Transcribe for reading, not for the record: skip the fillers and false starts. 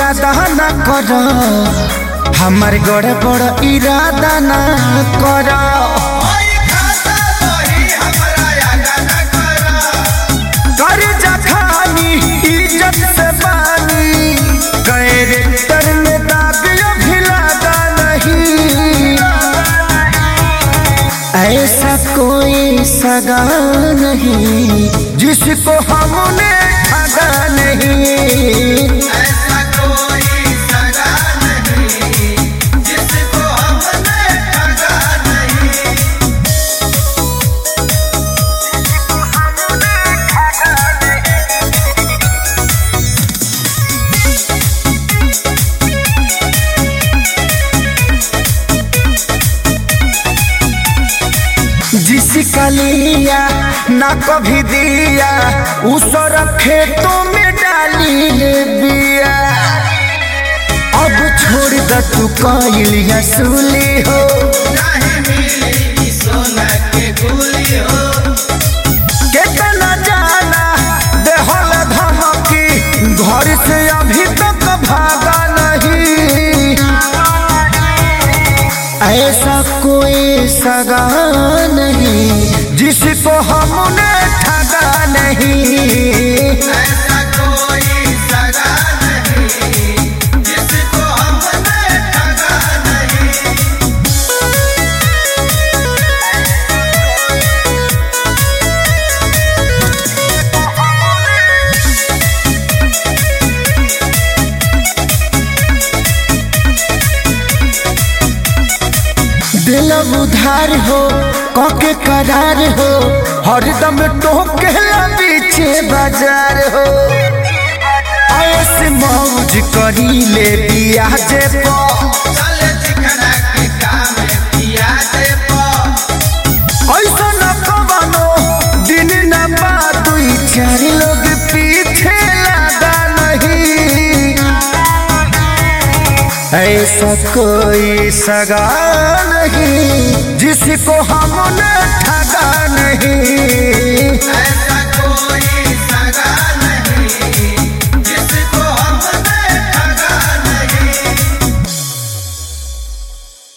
ज्यादा न करो, हमार गड़बड़ इरादा न करो। कर्जा खानी इज्जत से बानी, कैरेक्टर में दाग भी लगा नहीं। ऐसा कोई सगा नहीं जिसको हमने ठगा नहीं। ऐसा कोई सगा नहीं जिसको हमने ठगा नहीं। जिसका लिया ना कभी दिया, उस खेतों में डाली ले बिया। अब छोड़ द तू कोयल असुली हो, नहीं मिलेगी सोना के गुली हो। कितना जाना देहल धमकी, घर से अभी तक भागा नहीं। ऐसा कोई सगा नहीं जिसको हमने ठगा नहीं। ऐसा कोई सगा नहीं जिसको हमने ठगा नहीं। दिल उधार हो कके करार हो, हरदम टोकेला पीछे बाजार हो। ऐसे मौज करी ले बिया जे पो, चले चिकना के काम पिया दे पो। ऐसा न कवनो दिन न बात, दुई चार लोग पीछे लगा नहीं। ऐसा कोई सगा नहीं जिसको हमने ठगा नहीं। ऐसा